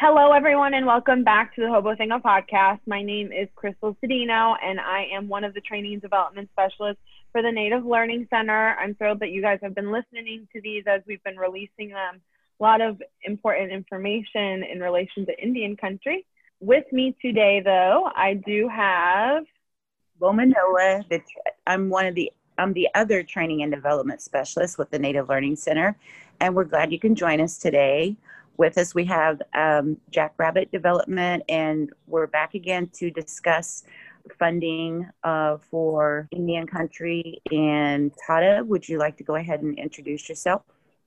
Hello, everyone, and welcome back to the Hobothanga podcast. My name is Crystal Cedino, and I am one of the training and development specialists for the Native Learning Center. I'm thrilled that you guys have been listening to these as we've been releasing them. A lot of important information in relation to Indian country. With me today, though, I do have Wilma Noah. I'm the other training and development specialist with the Native Learning Center, and we're glad you can join us today. With us, we have Jackrabbit Development, and we're back again to discuss funding for Indian country. And Tada, would you like to go ahead and introduce yourself?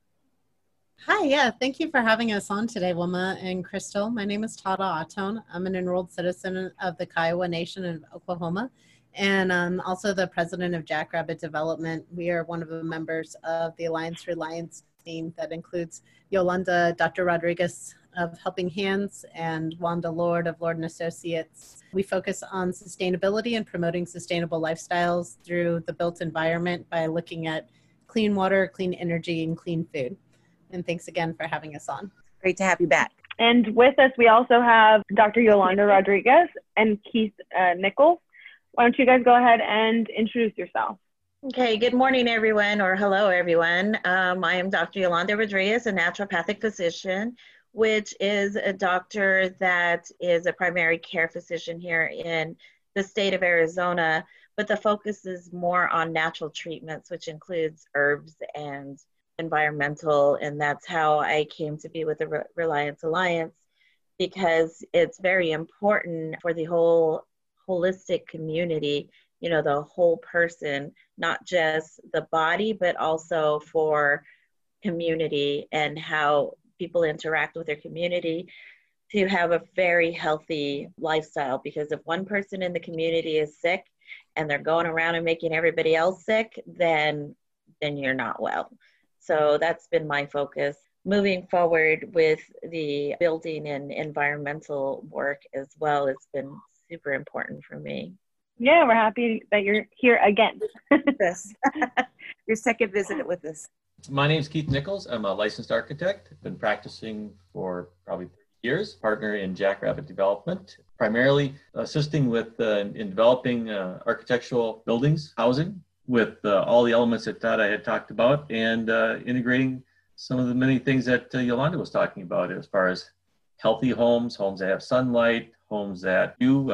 Hi, yeah, thank you for having us on today, Wilma and Crystal. My name is Tada Atone. I'm an enrolled citizen of the Kiowa Nation of Oklahoma, and I'm also the president of Jackrabbit Development. We are one of the members of the Alliance Reliance team that includes Yolanda, Dr. Rodriguez of Helping Hands, and Wanda Lord of Lord & Associates. We focus on sustainability and promoting sustainable lifestyles through the built environment by looking at clean water, clean energy, and clean food. And thanks again for having us on. Great to have you back. And with us, we also have Dr. Yolanda Rodriguez and Keith Nichols. Why don't you guys go ahead and introduce yourself? Okay, good morning, everyone, or hello, everyone. I am Dr. Yolanda Rodriguez, a naturopathic physician, which is a doctor that is a primary care physician here in the state of Arizona, but the focus is more on natural treatments, which includes herbs and environmental, and that's how I came to be with the Reliance Alliance, because it's very important for the whole holistic community, you know, the whole person, not just the body, but also for community and how people interact with their community to have a very healthy lifestyle. Because if one person in the community is sick and they're going around and making everybody else sick, then you're not well. So that's been my focus. Moving forward with the building and environmental work as well, it's been super important for me. Yeah, we're happy that you're here again. Yes. Your second visit with us. My name is Keith Nichols. I'm a licensed architect. I've been practicing for probably 30 years, partner in Jackrabbit Development, primarily assisting with in developing architectural buildings, housing, with all the elements that Todd I had talked about, and integrating some of the many things that Yolanda was talking about as far as healthy homes that have sunlight, homes that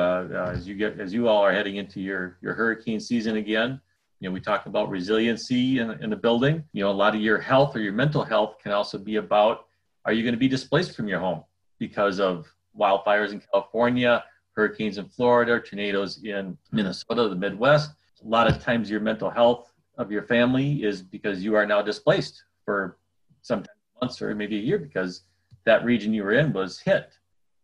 as you all are heading into your hurricane season again. You know, we talk about resiliency in the building. You know, a lot of your health or your mental health can also be about, are you going to be displaced from your home because of wildfires in California, hurricanes in Florida, tornadoes in Minnesota, the Midwest? A lot of times your mental health of your family is because you are now displaced for sometimes months or maybe a year because that region you were in was hit.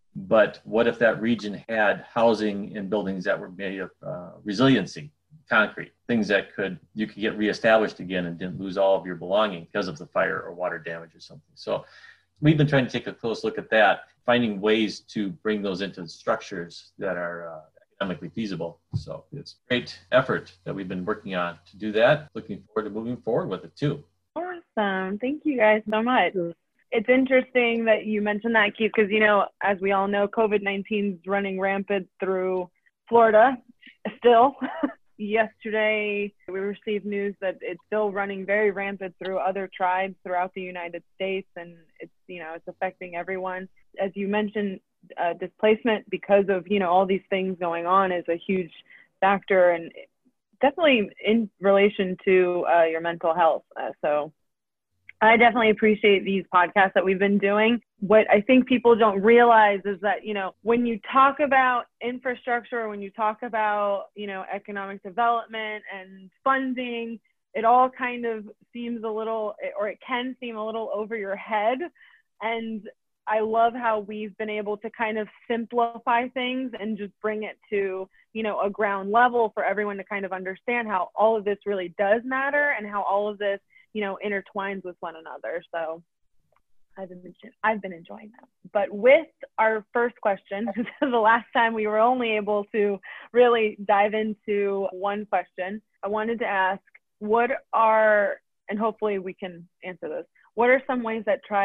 But what if that region had housing and buildings that were made of resiliency, concrete, things that you could get reestablished again and didn't lose all of your belongings because of the fire or water damage or something. So we've been trying to take a close look at that, finding ways to bring those into the structures that are economically feasible. So it's a great effort that we've been working on to do that. Looking forward to moving forward with it too. Awesome. Thank you guys so much. It's interesting that you mentioned that, Keith, because, you know, as we all know, COVID-19 is running rampant through Florida still. Yesterday, we received news that it's still running very rampant through other tribes throughout the United States, and it's, you know, it's affecting everyone. As you mentioned, displacement because of, you know, all these things going on is a huge factor, and definitely in relation to your mental health. So I definitely appreciate these podcasts that we've been doing. What I think people don't realize is that, you know, when you talk about infrastructure, when you talk about, you know, economic development and funding, it all kind of seems a little, or it can seem a little over your head. And I love how we've been able to kind of simplify things and just bring it to, you know, a ground level for everyone to kind of understand how all of this really does matter and how all of this, you know, intertwines with one another. So I've been enjoying that. But with our first question, the last time we were only able to really dive into one question, I wanted to ask, and hopefully we can answer this, what are some ways that tribes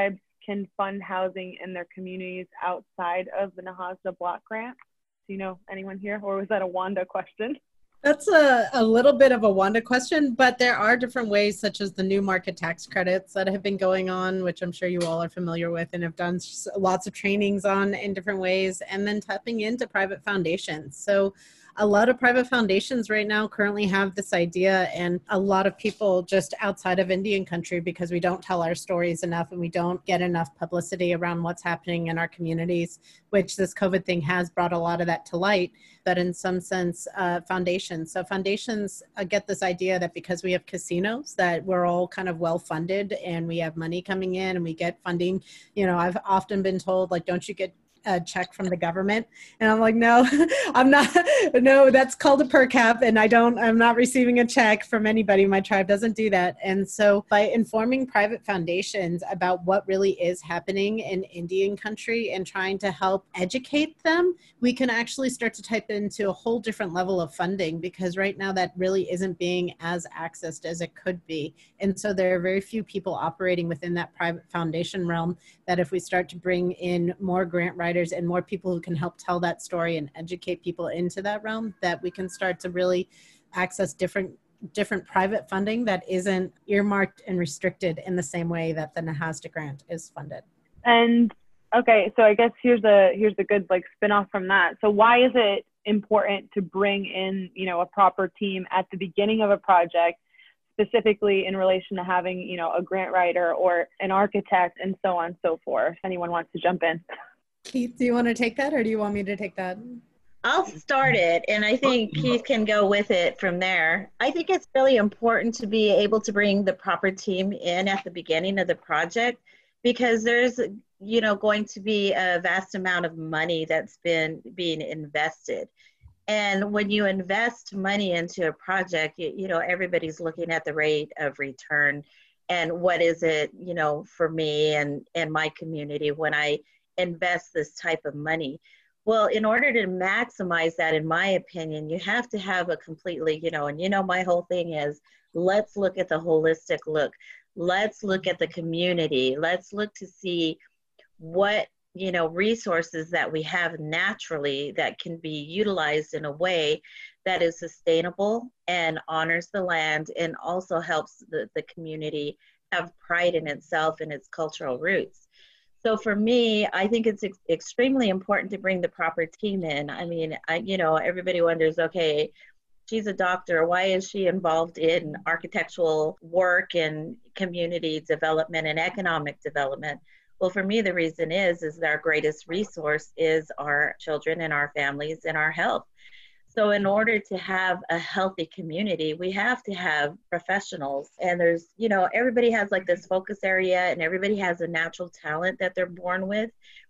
can fund housing in their communities outside of the NAHASDA block grant? Do you know anyone here, or was that a Wanda question? That's a little bit of a Wanda question, but there are different ways, such as the new market tax credits that have been going on, which I'm sure you all are familiar with and have done lots of trainings on in different ways, and then tapping into private foundations. So a lot of private foundations right now currently have this idea, and a lot of people just outside of Indian country, because we don't tell our stories enough and we don't get enough publicity around what's happening in our communities, which this COVID thing has brought a lot of that to light. But in some sense, foundations. So foundations get this idea that because we have casinos, that we're all kind of well-funded and we have money coming in and we get funding. You know, I've often been told, like, don't you get a check from the government? And I'm like, no, I'm not. No, that's called a per cap, and I'm not receiving a check from anybody. My tribe doesn't do that. And so by informing private foundations about what really is happening in Indian country and trying to help educate them, we can actually start to type into a whole different level of funding, because right now that really isn't being as accessed as it could be. And so there are very few people operating within that private foundation realm, that if we start to bring in more grant writers and more people who can help tell that story and educate people into that realm, that we can start to really access different private funding that isn't earmarked and restricted in the same way that the NAHASDA grant is funded. And okay, so I guess here's a good like spin-off from that. So why is it important to bring in, you know, a proper team at the beginning of a project, specifically in relation to having, you know, a grant writer or an architect and so on and so forth? If anyone wants to jump in. Keith, do you want to take that, or do you want me to take that? I'll start it, and I think Keith can go with it from there. I think it's really important to be able to bring the proper team in at the beginning of the project, because there's, you know, going to be a vast amount of money that's been being invested. And when you invest money into a project, you know, everybody's looking at the rate of return and what is it, you know, for me and my community when I invest this type of money. Well, in order to maximize that, in my opinion, you have to have a completely, you know, and you know, my whole thing is, let's look at the holistic look. Let's look at the community. Let's look to see what, you know, resources that we have naturally that can be utilized in a way that is sustainable and honors the land and also helps the community have pride in itself and its cultural roots. So for me, I think it's extremely important to bring the proper team in. I mean, you know, everybody wonders, okay, she's a doctor, why is she involved in architectural work and community development and economic development? Well, for me, the reason is that our greatest resource is our children and our families and our health. So in order to have a healthy community, we have to have professionals. And there's, you know, everybody has like this focus area and everybody has a natural talent that they're born with.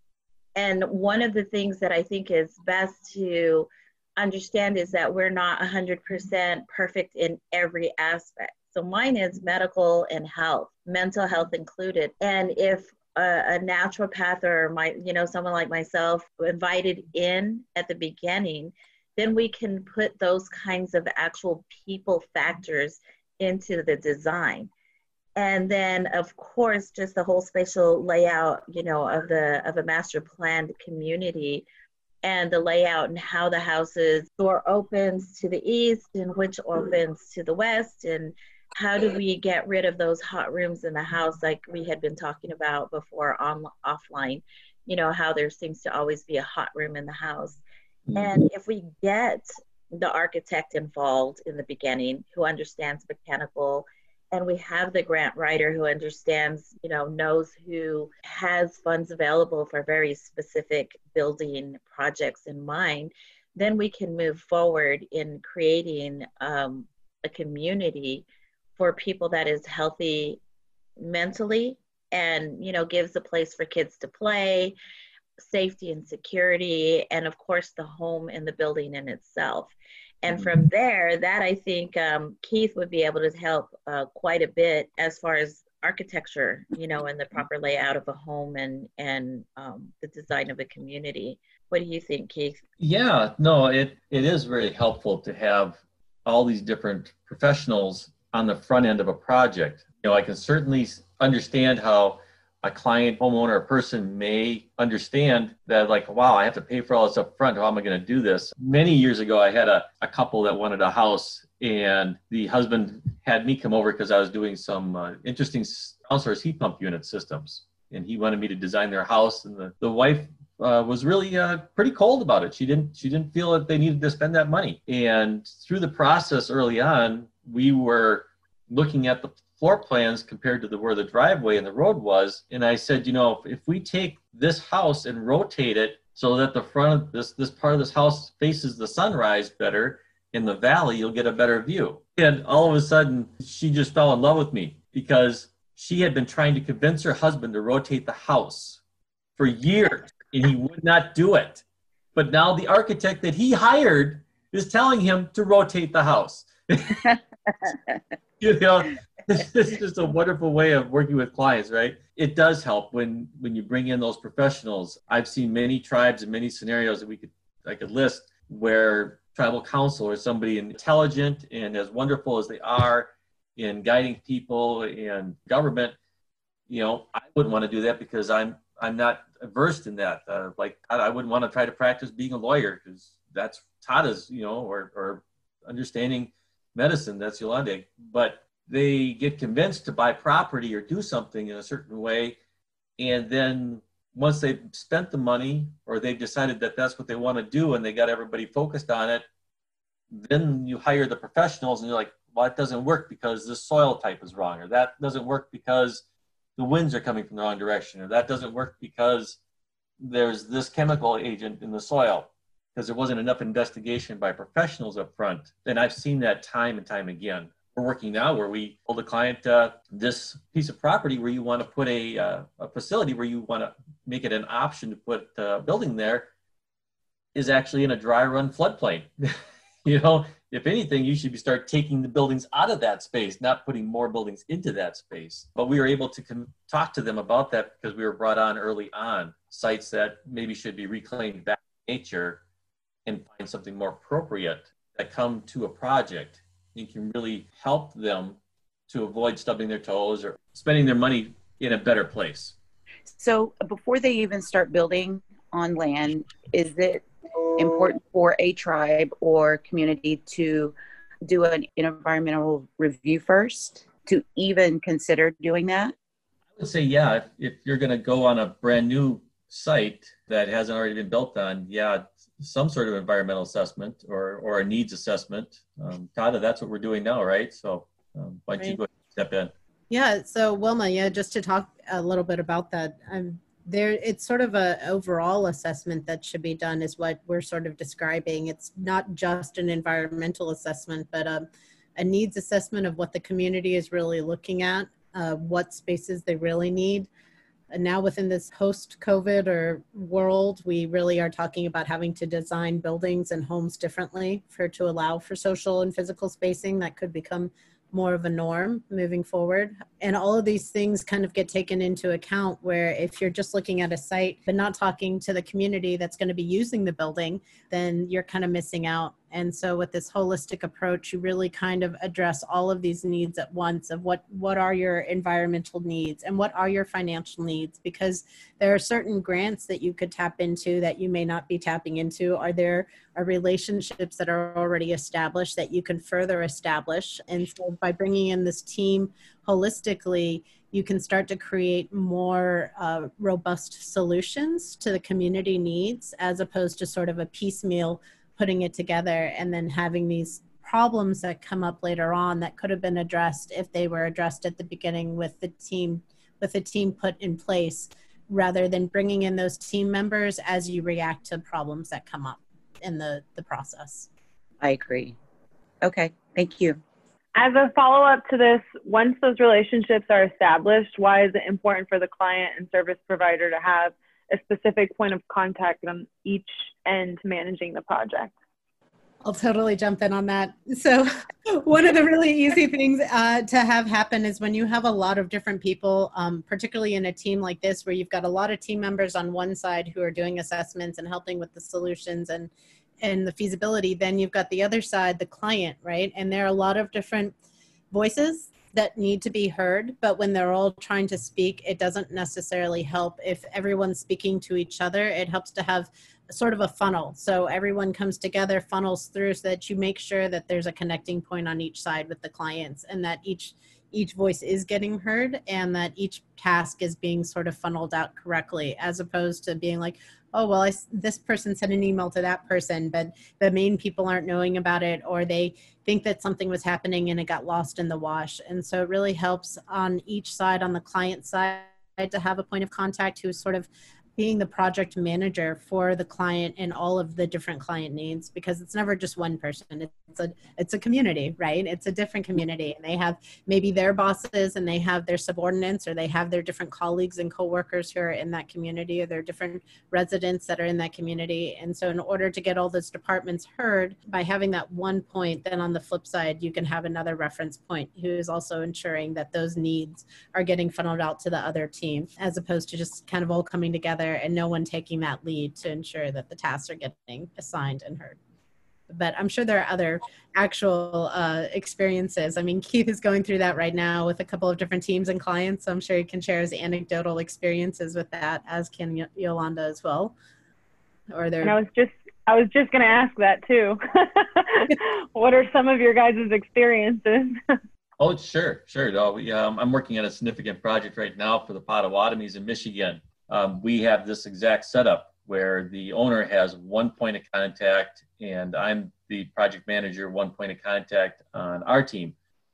And one of the things that I think is best to understand is that we're not 100% perfect in every aspect. So mine is medical and health, mental health included. And if a naturopath or someone like myself invited in at the beginning, then we can put those kinds of actual people factors into the design. And then of course, just the whole spatial layout, you know, of a master planned community and the layout and how the house's door opens to the east and which opens to the west, and how do we get rid of those hot rooms in the house like we had been talking about before offline, you know, how there seems to always be a hot room in the house. And if we get the architect involved in the beginning who understands mechanical, and we have the grant writer who understands, you know, knows who has funds available for very specific building projects in mind, then we can move forward in creating a community for people that is healthy mentally and, you know, gives a place for kids to play, safety and security, and of course the home and the building in itself. And from there, that I think Keith would be able to help quite a bit as far as architecture, you know, and the proper layout of a home and the design of a community. What do you think, Keith? Yeah, no, it is very helpful to have all these different professionals on the front end of a project. You know, I can certainly understand how a client, homeowner, or person may understand that, like, wow, I have to pay for all this up front. How am I going to do this? Many years ago, I had a couple that wanted a house, and the husband had me come over because I was doing some interesting outsourced heat pump unit systems. And he wanted me to design their house. And the wife was really pretty cold about it. She didn't feel that they needed to spend that money. And through the process early on, we were looking at the floor plans compared to where the driveway and the road was. And I said, if we take this house and rotate it so that the front of this part of this house faces the sunrise better in the valley, you'll get a better view. And all of a sudden, she just fell in love with me because she had been trying to convince her husband to rotate the house for years, and he would not do it. But now the architect that he hired is telling him to rotate the house. This is just a wonderful way of working with clients, right? It does help when you bring in those professionals. I've seen many tribes and many scenarios that I could list where tribal council or somebody intelligent and as wonderful as they are in guiding people and government, I wouldn't want to do that because I'm not versed in that. I wouldn't want to try to practice being a lawyer because that's Tada's, or understanding medicine, that's Yolanda. But they get convinced to buy property or do something in a certain way. And then once they've spent the money or they've decided that that's what they want to do and they got everybody focused on it, then you hire the professionals and you're like, well, it doesn't work because this soil type is wrong, or that doesn't work because the winds are coming from the wrong direction, or that doesn't work because there's this chemical agent in the soil, because there wasn't enough investigation by professionals up front. And I've seen that time and time again. We're working now where we told the client, this piece of property where you want to put a facility where you want to make it an option to put a building there is actually in a dry run floodplain. If anything, you should start taking the buildings out of that space, not putting more buildings into that space. But we were able to talk to them about that because we were brought on early on sites that maybe should be reclaimed back to nature and find something more appropriate that come to a project. You can really help them to avoid stubbing their toes or spending their money in a better place. So before they even start building on land, is it important for a tribe or community to do an environmental review first to even consider doing that? I would say, yeah, if you're going to go on a brand new site that hasn't already been built on, some sort of environmental assessment or a needs assessment. Tada, that's what we're doing now, right? So why don't you go ahead and step in? Yeah, so Wilma, just to talk a little bit about that, it's sort of a overall assessment that should be done is what we're sort of describing. It's not just an environmental assessment, but a needs assessment of what the community is really looking at, what spaces they really need. And now within this post-COVID or world, we really are talking about having to design buildings and homes differently to allow for social and physical spacing that could become more of a norm moving forward. And all of these things kind of get taken into account where if you're just looking at a site but not talking to the community that's going to be using the building, then you're kind of missing out. And so with this holistic approach, you really kind of address all of these needs at once of what are your environmental needs and what are your financial needs, because there are certain grants that you could tap into that you may not be tapping into. Are relationships that are already established that you can further establish? And so by bringing in this team holistically, you can start to create more robust solutions to the community needs, as opposed to sort of a piecemeal putting it together and then having these problems that come up later on that could have been addressed if they were addressed at the beginning with the team put in place, rather than bringing in those team members as you react to problems that come up in the process. I agree. Okay, thank you. As a follow-up to this, once those relationships are established, why is it important for the client and service provider to have a specific point of contact on each end managing the project? I'll totally jump in on that. So one of the really easy things to have happen is when you have a lot of different people, particularly in a team like this, where you've got a lot of team members on one side who are doing assessments and helping with the solutions and the feasibility, then you've got the other side, the client, right? And there are a lot of different voices that need to be heard, but when they're all trying to speak, it doesn't necessarily help if everyone's speaking to each other. It helps to have sort of a funnel. So everyone comes together, funnels through, so that you make sure that there's a connecting point on each side with the clients, and that each voice is getting heard, and that each task is being sort of funneled out correctly, as opposed to being like, oh, well, this person sent an email to that person, but the main people aren't knowing about it, or they think that something was happening and it got lost in the wash. And so it really helps on each side, on the client side, to have a point of contact who's sort of being the project manager for the client and all of the different client needs, because it's never just one person. It's a community, right? It's a different community, and they have maybe their bosses, and they have their subordinates, or they have their different colleagues and coworkers who are in that community, or their different residents that are in that community. And so in order to get all those departments heard, by having that one point, then on the flip side, you can have another reference point who is also ensuring that those needs are getting funneled out to the other team, as opposed to just kind of all coming together and no one taking that lead to ensure that the tasks are getting assigned and heard. But I'm sure there are other actual experiences. I mean, Keith is going through that right now with a couple of different teams and clients. So I'm sure he can share his anecdotal experiences with that, as can Yolanda as well. Or there. And I was just going to ask that too. What are some of your guys' experiences? Oh, sure. No, I'm working on a significant project right now for the Potawatomis in Michigan. We have this exact setup where the owner has one point of contact, and I'm the project manager, one point of contact on our team.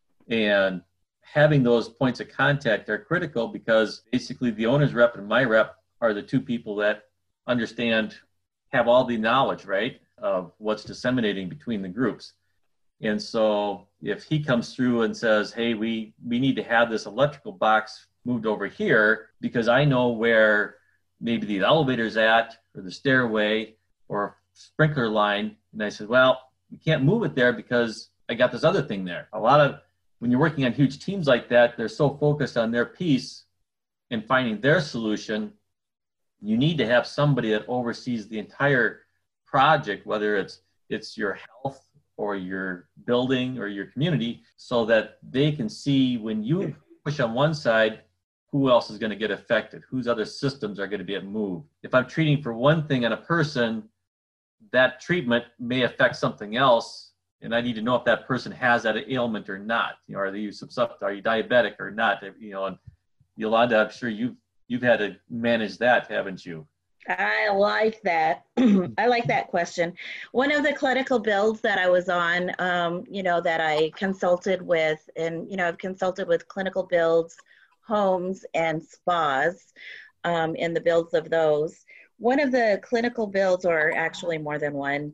And having those points of contact are critical, because basically the owner's rep and my rep are the two people that understand, have all the knowledge, right, of what's disseminating between the groups. And so if he comes through and says, hey, we need to have this electrical box moved over here because I know where maybe the elevator's at, or the stairway, or sprinkler line. And I said, well, we can't move it there because I got this other thing there. When you're working on huge teams like that, they're so focused on their piece and finding their solution. You need to have somebody that oversees the entire project, whether it's your health or your building or your community, so that they can see when you push on one side, who else is going to get affected, whose other systems are going to get moved. If I'm treating for one thing on a person, that treatment may affect something else, and I need to know if that person has that ailment or not. Are you diabetic or not? And Yolanda, I'm sure you've had to manage that, haven't you? I like that. I like that question. One of the clinical builds that I was on, that I consulted with, and, I've consulted with clinical builds, homes, and spas in the builds of those. One of the clinical builds, or actually more than one,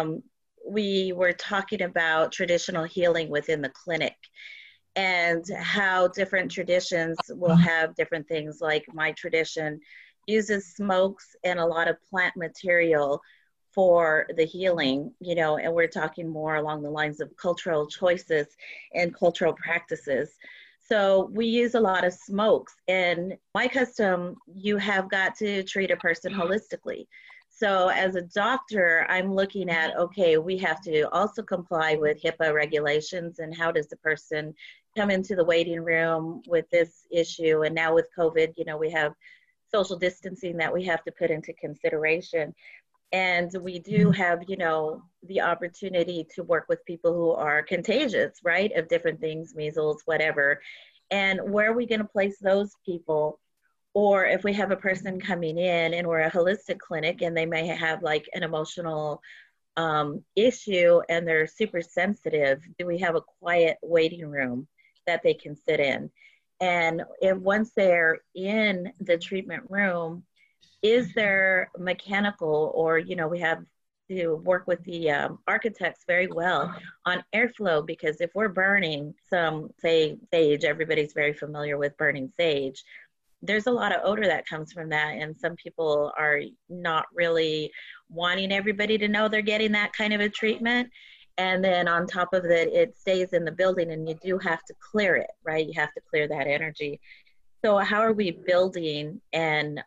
we were talking about traditional healing within the clinic, and how different traditions will have different things. Like my tradition uses smokes and a lot of plant material for the healing, and we're talking more along the lines of cultural choices and cultural practices. So we use a lot of smokes. In my custom, you have got to treat a person holistically. So as a doctor, I'm looking at, okay, we have to also comply with HIPAA regulations, and how does the person come into the waiting room with this issue? And now with COVID, we have social distancing that we have to put into consideration. And we do have, the opportunity to work with people who are contagious, right, of different things, measles, whatever. And where are we going to place those people? Or if we have a person coming in and we're a holistic clinic and they may have like an emotional issue and they're super sensitive, do we have a quiet waiting room that they can sit in? And if once they're in the treatment room, is there mechanical, or, we have to work with the architects very well on airflow, because if we're burning some, say, sage, everybody's very familiar with burning sage, there's a lot of odor that comes from that, and some people are not really wanting everybody to know they're getting that kind of a treatment. And then on top of it, it stays in the building, and you do have to clear it, right? You have to clear that energy. So how are we building and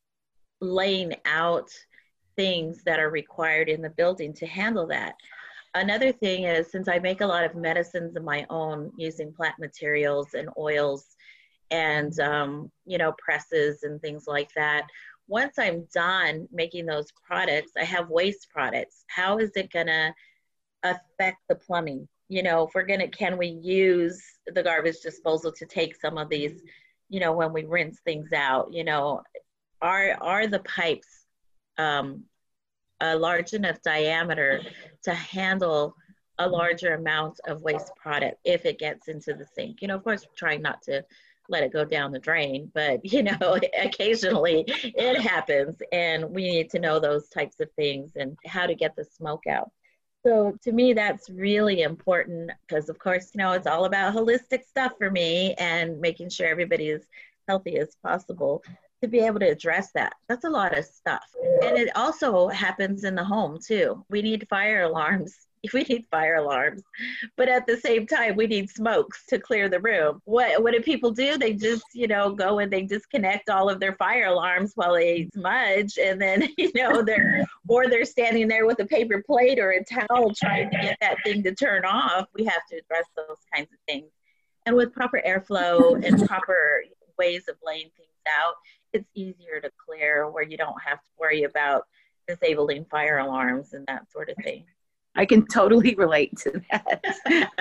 laying out things that are required in the building to handle that? Another thing is, since I make a lot of medicines of my own using plant materials and oils and, presses and things like that, once I'm done making those products, I have waste products. How is it going to affect the plumbing? Can we use the garbage disposal to take some of these, when we rinse things out, are the pipes a large enough diameter to handle a larger amount of waste product if it gets into the sink? Of course, trying not to let it go down the drain, but occasionally it happens, and we need to know those types of things and how to get the smoke out. So to me, that's really important because, of course, it's all about holistic stuff for me and making sure everybody is healthy as possible. To be able to address that, that's a lot of stuff. And it also happens in the home too. We need fire alarms. We need fire alarms, but at the same time, we need smokes to clear the room. What do people do? They just, go and they disconnect all of their fire alarms while they smudge, and then, they're standing there with a paper plate or a towel trying to get that thing to turn off. We have to address those kinds of things. And with proper airflow and proper ways of laying things out, it's easier to clear where you don't have to worry about disabling fire alarms and that sort of thing. I can totally relate to that.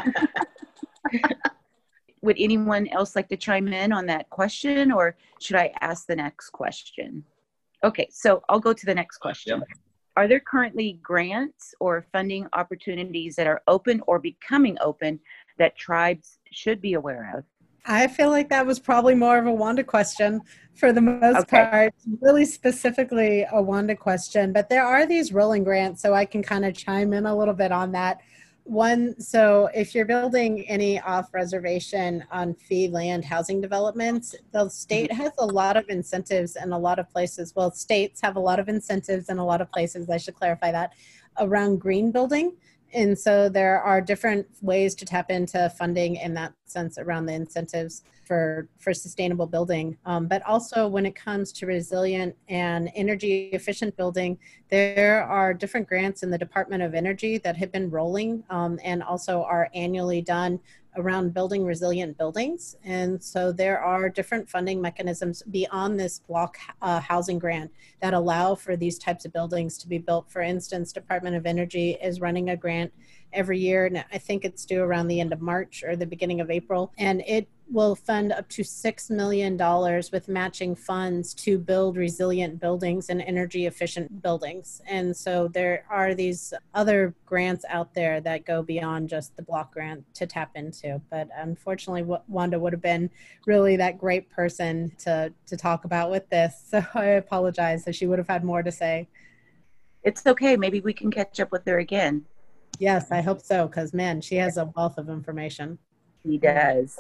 Would anyone else like to chime in on that question, or should I ask the next question? Okay, so I'll go to the next question. Yep. Are there currently grants or funding opportunities that are open or becoming open that tribes should be aware of? I feel like that was probably more of a Wanda question for the most part, really specifically a Wanda question, but there are these rolling grants, so I can kind of chime in a little bit on that. One, so if you're building any off-reservation on fee land housing developments, the state has a lot of incentives in a lot of places. Well, states have a lot of incentives in a lot of places, I should clarify that, around green building. And so there are different ways to tap into funding in that sense around the incentives for sustainable building. But also when it comes to resilient and energy efficient building, there are different grants in the Department of Energy that have been rolling and also are annually done around building resilient buildings. And so there are different funding mechanisms beyond this block housing grant that allow for these types of buildings to be built. For instance, Department of Energy is running a grant every year, and I think it's due around the end of March or the beginning of April, and it will fund up to $6 million with matching funds to build resilient buildings and energy efficient buildings. And so there are these other grants out there that go beyond just the block grant to tap into. But unfortunately, Wanda would have been really that great person to talk about with this. So I apologize that she would have had more to say. It's okay. Maybe we can catch up with her again. Yes, I hope so, because man, she has a wealth of information. He does.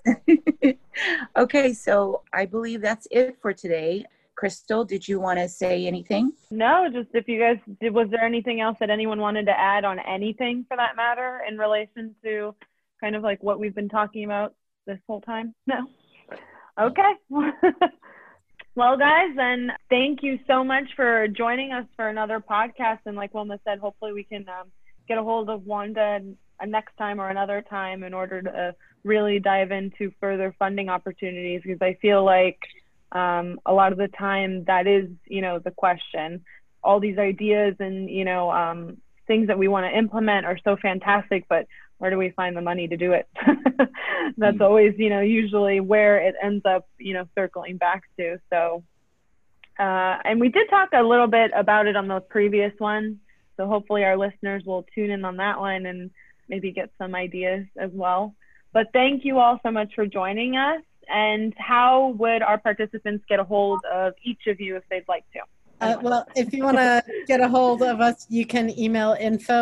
Okay, so I believe that's it for today. Crystal, did you want to say anything? No, just if you guys, was there anything else that anyone wanted to add on anything for that matter in relation to kind of like what we've been talking about this whole time? No? Okay. Well, guys, then thank you so much for joining us for another podcast. And like Wilma said, hopefully we can get a hold of Wanda next time or another time in order to really dive into further funding opportunities, because I feel like a lot of the time that is, the question. All these ideas and, things that we want to implement are so fantastic, but where do we find the money to do it? That's always, usually where it ends up, circling back to. So, and we did talk a little bit about it on those previous ones. So hopefully our listeners will tune in on that one and maybe get some ideas as well. But thank you all so much for joining us. And how would our participants get a hold of each of you if they'd like to? Well, if you want to get a hold of us, you can email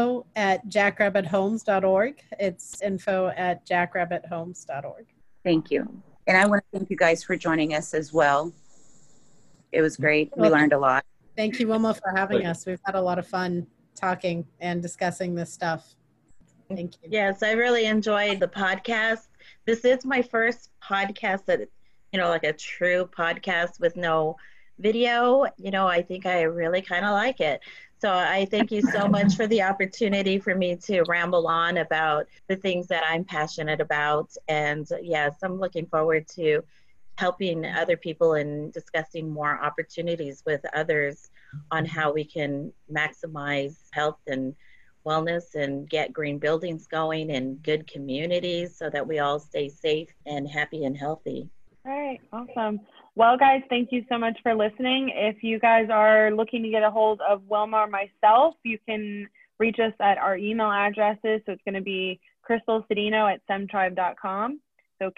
info@jackrabbithomes.org. It's info@jackrabbithomes.org. Thank you. And I want to thank you guys for joining us as well. It was great. We learned a lot. Thank you, Wilma, for having us. We've had a lot of fun talking and discussing this stuff. Thank you. Yes, I really enjoyed the podcast. This is my first podcast that, like a true podcast with no video, I think I really kind of like it. So I thank you so much for the opportunity for me to ramble on about the things that I'm passionate about. And yes, I'm looking forward to helping other people and discussing more opportunities with others on how we can maximize health and wellness and get green buildings going and good communities so that we all stay safe and happy and healthy. All right, awesome. Well, guys, thank you so much for listening. If you guys are looking to get a hold of Wilma or myself, you can reach us at our email addresses. So it's going to be crystalcedeno@semtribe.com. So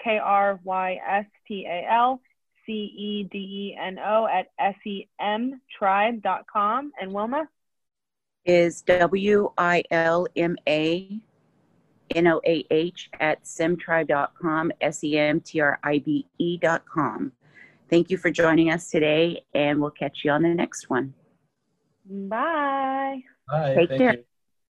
KRYSTALCEDENO@SEMtribe.com. And Wilma? Is WILMANOAH@semtribe.com, SEMTRIBE.com. Thank you for joining us today, and we'll catch you on the next one. Bye. Bye. Take Thank care. you.